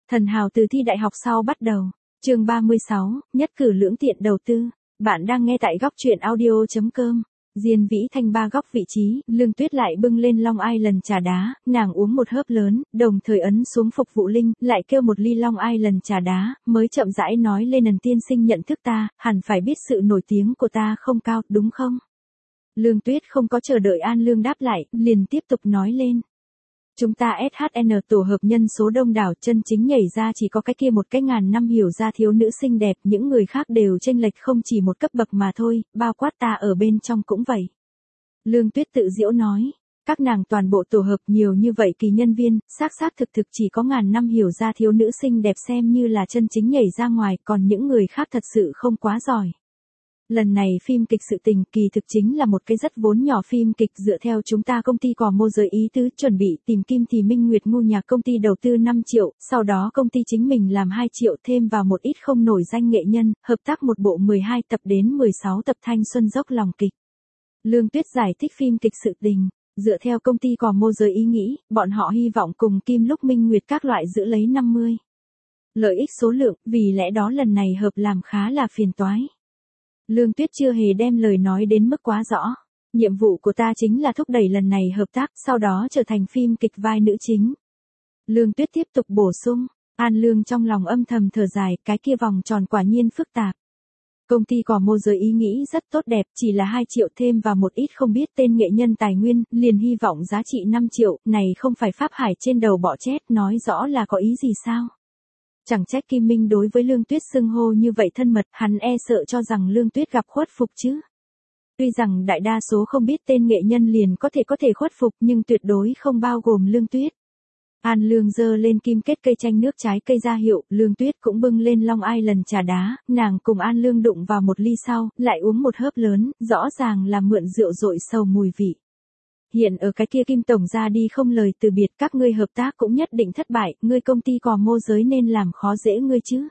Thần hào từ thi đại học sau bắt đầu. Chương 36, nhất cử lưỡng tiện đầu tư. Bạn đang nghe tại góc truyện audio.com. Diên Vĩ Thanh ba góc vị trí, Lương Tuyết lại bưng lên Long Island trà đá, nàng uống một hớp lớn, đồng thời ấn xuống phục vụ linh, lại kêu một ly Long Island trà đá, mới chậm rãi nói lên tiên sinh nhận thức ta, hẳn phải biết sự nổi tiếng của ta không cao, đúng không? Lương Tuyết không có chờ đợi An Lương đáp lại, liền tiếp tục nói lên. Chúng ta SHN tổ hợp nhân số đông đảo, chân chính nhảy ra chỉ có cái kia một cái ngàn năm hiểu ra thiếu nữ xinh đẹp, những người khác đều chênh lệch không chỉ một cấp bậc mà thôi, bao quát ta ở bên trong cũng vậy. Lương Tuyết tự giễu nói, các nàng toàn bộ tổ hợp nhiều như vậy kỳ nhân viên, xác thực chỉ có ngàn năm hiểu ra thiếu nữ xinh đẹp xem như là chân chính nhảy ra ngoài, còn những người khác thật sự không quá giỏi. Lần này phim kịch sự tình kỳ thực chính là một cái rất vốn nhỏ phim kịch dựa theo chúng ta công ty cò môi giới ý tứ chuẩn bị tìm Kim thì Minh Nguyệt ngu nhạc công ty đầu tư 5 triệu, sau đó công ty chính mình làm 2 triệu thêm vào một ít không nổi danh nghệ nhân, hợp tác một bộ 12 tập đến 16 tập thanh xuân dốc lòng kịch. Lương Tuyết giải thích phim kịch sự tình, dựa theo công ty cò môi giới ý nghĩ, bọn họ hy vọng cùng Kim lúc Minh Nguyệt các loại giữ lấy 50. Lợi ích số lượng, vì lẽ đó lần này hợp làm khá là phiền toái. Lương Tuyết chưa hề đem lời nói đến mức quá rõ. Nhiệm vụ của ta chính là thúc đẩy lần này hợp tác, sau đó trở thành phim kịch vai nữ chính. Lương Tuyết tiếp tục bổ sung, An Lương trong lòng âm thầm thở dài, cái kia vòng tròn quả nhiên phức tạp. Công ty cò môi giới ý nghĩ rất tốt đẹp, chỉ là 2 triệu thêm vào một ít không biết tên nghệ nhân tài nguyên, liền hy vọng giá trị 5 triệu, này không phải Pháp Hải trên đầu bọ chét, nói rõ là có ý gì sao? Chẳng trách Kim Minh đối với Lương Tuyết xưng hô như vậy thân mật, hắn e sợ cho rằng Lương Tuyết gặp khuất phục chứ. Tuy rằng đại đa số không biết tên nghệ nhân liền có thể khuất phục nhưng tuyệt đối không bao gồm Lương Tuyết. An Lương giơ lên kim kết cây chanh nước trái cây ra hiệu, Lương Tuyết cũng bưng lên Long Island trà đá, nàng cùng An Lương đụng vào một ly sau, lại uống một hớp lớn, rõ ràng là mượn rượu dội sầu mùi vị. Hiện ở cái kia Kim tổng ra đi không lời từ biệt, các ngươi hợp tác cũng nhất định thất bại, ngươi công ty cò môi giới nên làm khó dễ ngươi chứ?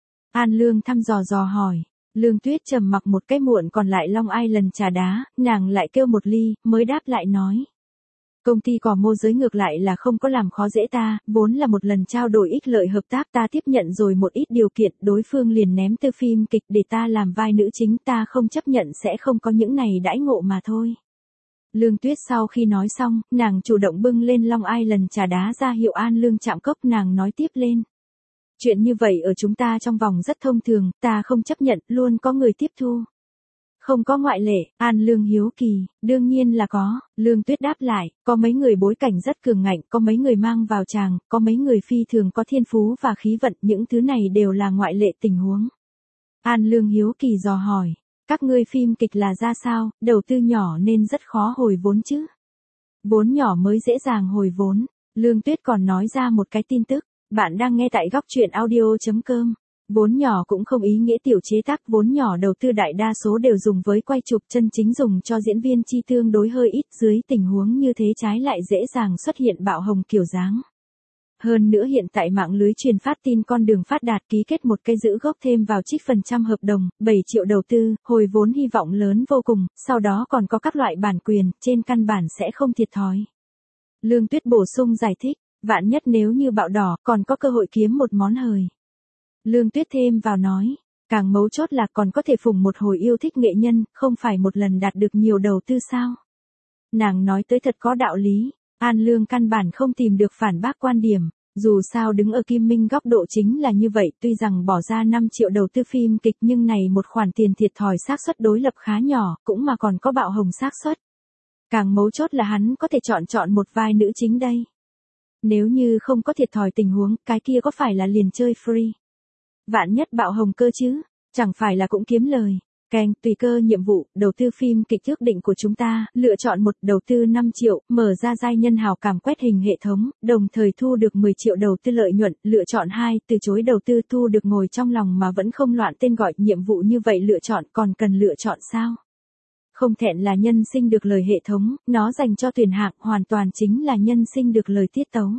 An Lương thăm dò hỏi. Lương Tuyết trầm mặc một cái muộn còn lại Long Island trà đá, nàng lại kêu một ly, mới đáp lại nói. Công ty cò môi giới ngược lại là không có làm khó dễ ta, vốn là một lần trao đổi ích lợi hợp tác, ta tiếp nhận rồi một ít điều kiện, đối phương liền ném tư phim kịch để ta làm vai nữ chính, ta không chấp nhận sẽ không có những này đãi ngộ mà thôi. Lương Tuyết sau khi nói xong, nàng chủ động bưng lên Long Island trà đá ra hiệu An Lương chạm cốc, nàng nói tiếp lên. Chuyện như vậy ở chúng ta trong vòng rất thông thường, ta không chấp nhận, luôn có người tiếp thu. Không có ngoại lệ, An Lương hiếu kỳ, đương nhiên là có, Lương Tuyết đáp lại, có mấy người bối cảnh rất cường ngạnh, có mấy người mang vào tràng, có mấy người phi thường có thiên phú và khí vận, những thứ này đều là ngoại lệ tình huống. An Lương hiếu kỳ dò hỏi. Các ngươi phim kịch là ra sao, đầu tư nhỏ nên rất khó hồi vốn chứ? Vốn nhỏ mới dễ dàng hồi vốn. Lương Tuyết còn nói ra một cái tin tức, bạn đang nghe tại góc truyện audio.com. Vốn nhỏ cũng không ý nghĩa tiểu chế tác, vốn nhỏ đầu tư đại đa số đều dùng với quay chụp, chân chính dùng cho diễn viên chi tương đối hơi ít, dưới tình huống như thế trái lại dễ dàng xuất hiện bạo hồng kiểu dáng. Hơn nữa hiện tại mạng lưới truyền phát tin con đường phát đạt, ký kết một cái giữ gốc thêm vào trích phần trăm hợp đồng, 7 triệu đầu tư, hồi vốn hy vọng lớn vô cùng, sau đó còn có các loại bản quyền, trên căn bản sẽ không thiệt thòi. Lương Tuyết bổ sung giải thích, vạn nhất nếu như bạo đỏ, còn có cơ hội kiếm một món hời. Lương Tuyết thêm vào nói, càng mấu chốt là còn có thể phủng một hồi yêu thích nghệ nhân, không phải một lần đạt được nhiều đầu tư sao? Nàng nói tới thật có đạo lý. An Lương căn bản không tìm được phản bác quan điểm, dù sao đứng ở Kim Minh góc độ chính là như vậy, tuy rằng bỏ ra 5 triệu đầu tư phim kịch nhưng này một khoản tiền thiệt thòi xác suất đối lập khá nhỏ, cũng mà còn có bạo hồng xác suất. Càng mấu chốt là hắn có thể chọn một vai nữ chính đây. Nếu như không có thiệt thòi tình huống, cái kia có phải là liền chơi free? Vạn nhất bạo hồng cơ chứ, chẳng phải là cũng kiếm lời. Keng, tùy cơ nhiệm vụ, đầu tư phim kịch ước định của chúng ta, lựa chọn một, đầu tư 5 triệu, mở ra giai nhân hào cảm quét hình hệ thống, đồng thời thu được 10 triệu đầu tư lợi nhuận, lựa chọn 2, từ chối đầu tư thu được ngồi trong lòng mà vẫn không loạn tên gọi, nhiệm vụ như vậy lựa chọn còn cần lựa chọn sao? Không thẹn là nhân sinh được lời hệ thống, nó dành cho tuyển hạng, hoàn toàn chính là nhân sinh được lời tiết tấu.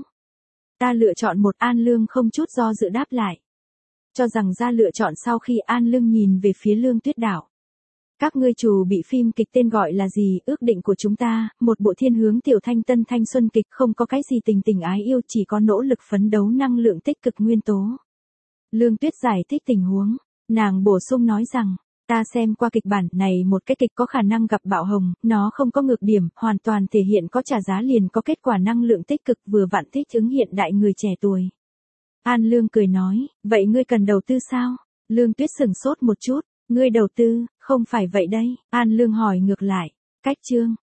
Ta lựa chọn một, An Lương không chút do dự đáp lại. Cho rằng ra lựa chọn sau khi An Lương nhìn về phía Lương Tuyết đảo. Các ngươi chủ bị phim kịch tên gọi là gì? Ước định của chúng ta, một bộ thiên hướng tiểu thanh tân thanh xuân kịch, không có cái gì tình tình ái yêu, chỉ có nỗ lực phấn đấu năng lượng tích cực nguyên tố. Lương Tuyết giải thích tình huống, nàng bổ sung nói rằng, ta xem qua kịch bản này, một cái kịch có khả năng gặp bạo hồng, nó không có ngược điểm, hoàn toàn thể hiện có trả giá liền có kết quả năng lượng tích cực, vừa vặn thích ứng hiện đại người trẻ tuổi. An Lương cười nói, vậy ngươi cần đầu tư sao? Lương Tuyết sửng sốt một chút, ngươi đầu tư, không phải vậy đây, An Lương hỏi ngược lại, cách chương.